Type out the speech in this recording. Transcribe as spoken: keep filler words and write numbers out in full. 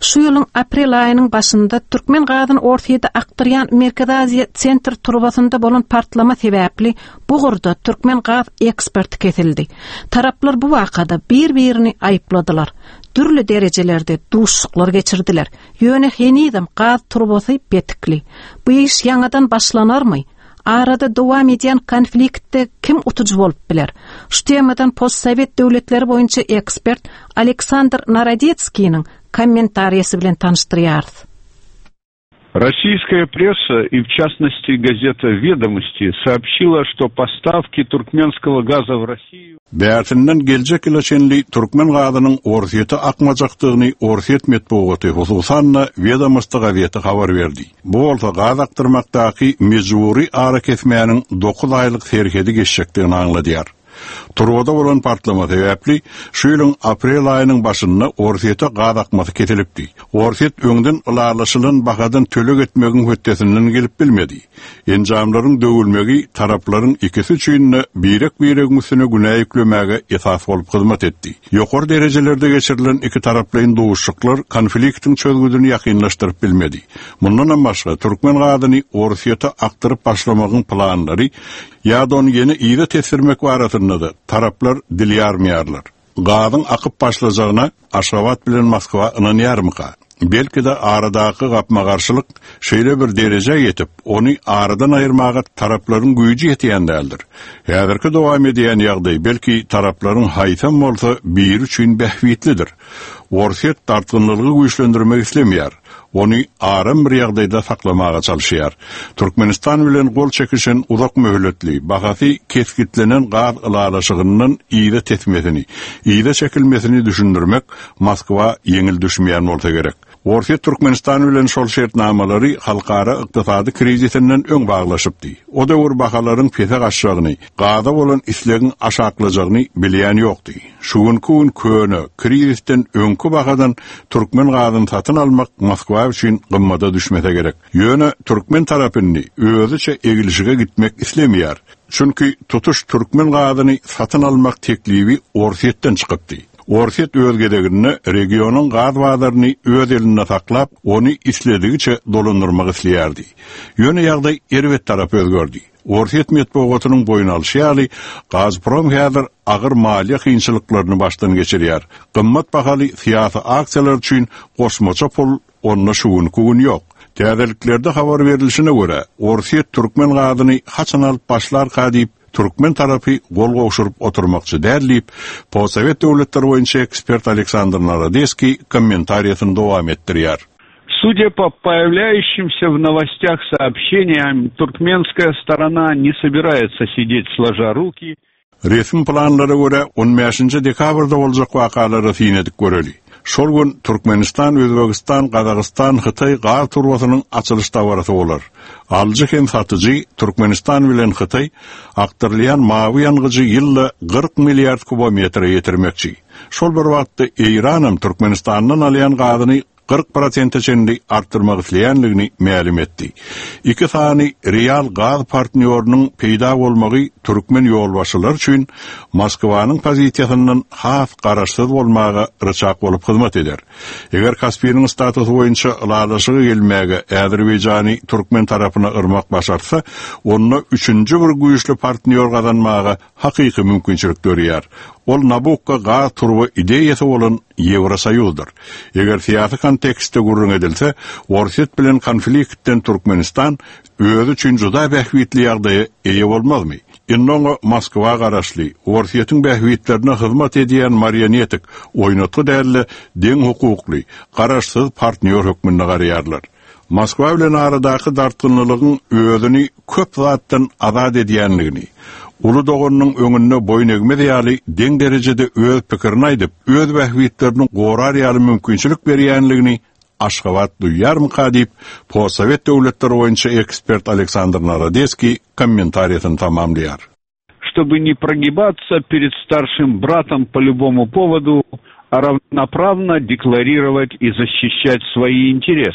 Şu ýylyň aprel aýynyň başynda Türkmen gadyny ortaýda akdyrýan Merkez Aziýa Sentr turbasynda bolan partlama sebäpli bu gurda Türkmen gaz eksperti kesildi. Taraplar bu wakada bir-birini aýypladylar. Türlü derejelerde duşluklar geçirdiler. Ýöne henidem gaz turbasy betikli. Bu iş ýangadan başlanarmy? Arada dowam edýän konfliktde kim utucu bolup biler? Şu temadan postsovet döwletleri boýunça ekspert Aleksandr Narodetskiyň комментариясы bilen tanıştırýarys. Российская пресса, и в частности газета «Ведомости», сообщила, что поставки туркменского газа в Россию... Bätinden geljek ýyla Türkmen gazynyň ortaýa akmajakdygyny Ortaýat metbuaty hususanna Ведомости gazeti habar berdi. Bu bolsa gaz aktyrmakdaky mejburi ara kesmäniň dokuz aýlyk serhedi geçjekdigini aňladýar. Turwada bolan partlama sebäpli şu ýylyň aprel aýynyň başynda Ortaýa gaz akmasy kesilipdi. Ortaýat öňden ulalaşylan bagadan tölek etmegiň höttesinden gelip bilmedi. Enjamlaryň döwülmegi taraplaryň ikisi üçin birek-birek üstüne günä ýüklemege esas bolup hyzmat etdi. Ýokary derejelerde geçirilen iki taraplyň dowuşyklar konfliktiň çözgüdüni ýakynlaşdyryp bilmedi. Mundan başga Türkmen gazyny Ortaýa aktyryp başlamagyň planlary ýa-da ýeni ýygy tesirmek barasynda da taraplar dilýarmýarlar. Gazyň akyp başlajagyna Aşgabat bilen Moskwa ynanýarmyka? Belki de aradaky gapma garşylyk şeýle bir derece ýetip, ony aradan aýyrmaga taraplaryň güýji ýetýändir. Häzirki dowam edýän ýagdaý belki taraplaryň haýsam bolsa bir üçin behwitlidir. Ortaýat tartgynlygy güýçlendirmek islemýär. Ony aram bir ýagdaýda saklamaga çalyşýar. Türkmenistan bilen gol çekişen uzak möhletli, bahasy keskitlenen gaz ulalaşygynyň ýyda tetmesini, ýyda çekilmesini düşündirmek Moskwa ýeňil düşmeýän bolsa gerek. Ortaýa Türkmenistan bilen şol şertnamalary halkara ykdysady krizisinden öň baglaşypdy. O döwür bahalaryň pese gaçjagyny, gaza bolan islegiň aşaklajagyny bilýän ýokdy. Şuňky gün köne krizisten öňkü bagadan Türkmen gazyny satyn almak Moskwa üçin gymmada düşmese gerek. Ýöne Türkmen tarapyny özüçe egilişige gitmek islemýär. Çünki tutuş Türkmen gazyny satyn almak teklibi Ortaýatdan çykypdy. Ortaýat öz gedegini regionyň gaz bazarını öz elinde saklap, ony isledigiçe dolandyrmak isleýärdi. Ýöne ýagdaý erwet tarap özgördi. Ortaýat metbuatynyň boyun alşýaly Gazprom häzir agyr maliýe kynçylyklaryny başdan geçirýär. Gymmat bahaly syýasy aksiýalar üçin goşmaça pul onna şuňky gün ýok. Täzeliklerde habar berilişine göre Ortaýat Türkmen gazyny haçan alyp başlar kadip Türkmen tarapy gol gowşurup oturmakçy därlip, postsovet döwletleri boýunça ekspert Aleksandr Narodetskiy kommentariýasyny dowam etdirýär. Судя по появляющимся в новостях сообщениям, туркменская сторона не собирается сидеть сложа руки. Resmi planlara göre on beşinji dekabrda boljak wakalary synedik göreli. Şol gün Türkmenistan, Özbegistan, Kazakistan, Hytaý gaz turbasynyň açylyş dawarasy bolar. Alyjy hem satyjy Türkmenistan bilen Hytaý aktyrylýan mawy ýangyjy ýylda kırk milliard kubometre ýetirmekçi. Şol bir wagtda Eýranam Türkmenistandan alýan gazyny kırk prosent çenli arttırmak isleýänligini ma'lum etdi. İki sany real gaz partnýorynyň peýda bolmagy Türkmen ýolbaşçylar üçin Moskwanyň pozisiýasyndan has garaşsyz bolmaga rıçak bolup hyzmat eder. Eger Kaspiýanyň statusy boýunça ulalaşygy gelmäge Äzerbeýjany Türkmen tarapyna yrmak başarsa, onda üçünji bir güýçli partnýor gazanmaga hakyky mümkinçilik görýär. Ol Nabucco gaz turba ideýasy bolan Ýewrosoýuzdyr. Eger syýasy kontekstde gurrun edilse, Ortaýat bilen konfliktden Türkmenistan özü üçin juda behwitli ýagdaýa eýe bolmazmy? Innoňa Moskwa garaşly, Ortaýatyň behwitlerine hyzmat edýän marionetik, oýnatgy därli, deň hukukly, garaşsyz partnýor hökmünde garaýarlar. Moskwa bilen aradaky dartgynlygyň özüni köp zatdan azad edýänligini, Ulu Dogonyň öňünde boyun egmedi ýaly deň derejede öz pikirini aýdyp, öz behwitlerini gorar ýaly mümkinçilik berýänligini Aşgabat duýarmyka diýip, postsovet döwletleri boýunça ekspert Aleksandr Narodetskiy kommentariýasyny tamamlaýar. Чтобы не прогибаться перед старшим братом по любому поводу, а равноправно декларировать и защищать свои интересы.